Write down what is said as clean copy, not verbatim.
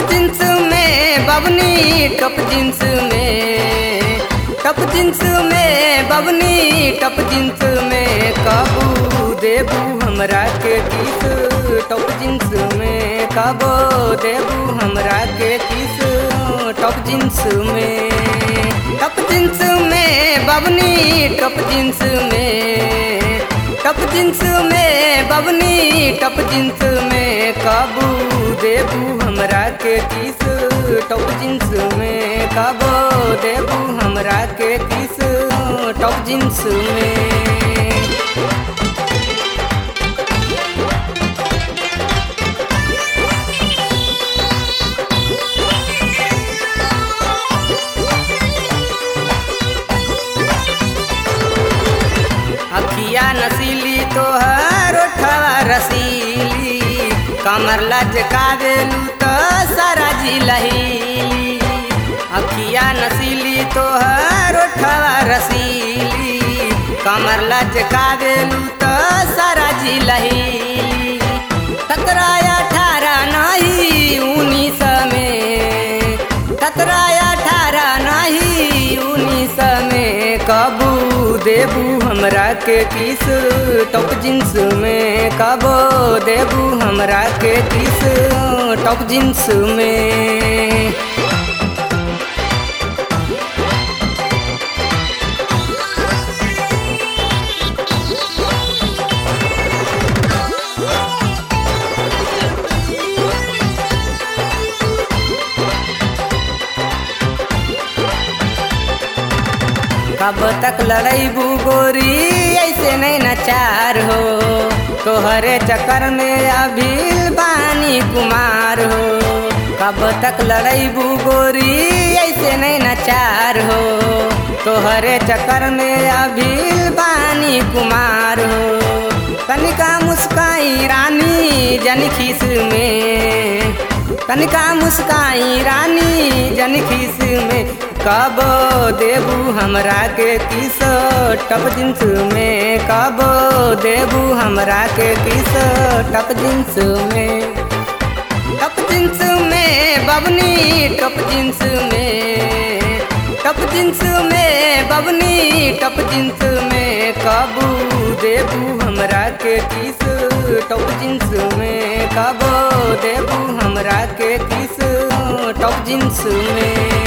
Jeans में बबनी टप jeans में, टप जींस में बबनी टप जींस में कबू देबू हमरा के किस, टप जींस में कबो देबू हमरा के किस, टप जींस में, टप जींस में बबनी टप जींस में, टप जींस में बबनी टप जींस में कबू देबू हमरा के किस, टप जींस में कबो देबू हमरा के किस, टप जींस में। अखिया नसीली तोहर ओठवा रसीली, कमर लचकावेलू तो सारा जिलहीली। अखिया नसीली तोहर ओठवा रसीली, कमर लचकावेलू तो सारा जिलहीली। 17-18 नहीं 19 में, 17-18 नहीं 19 में कबू देबू हमरा के किस, टप जींस में कबो देबू हमरा के किस, टप जींस में। कब तक लड़ाईबू गोरी ऐसे नहीं नचार हो, तोहरे चक्कर में अभी बानी कुमार हो। कब तक लड़ाईबू गोरी ऐसे नहीं नचार हो, तोहरे चक्कर में अभी बानी कुमार हो। तनिका मुस्काई रानी जन खीस में, तनिका मुस्काई रानी जन खीस में कबो देबू हमरा के किस, टप जींस में कबो देबू हमरा के किस, टप जींस में, टप जींस में बबनी टप जींस में, टप जींस में बबनी टप जींस में कबू देबू हमरा के किस, टप जींस में कबो देबू हमरा के किस, टप जींस में।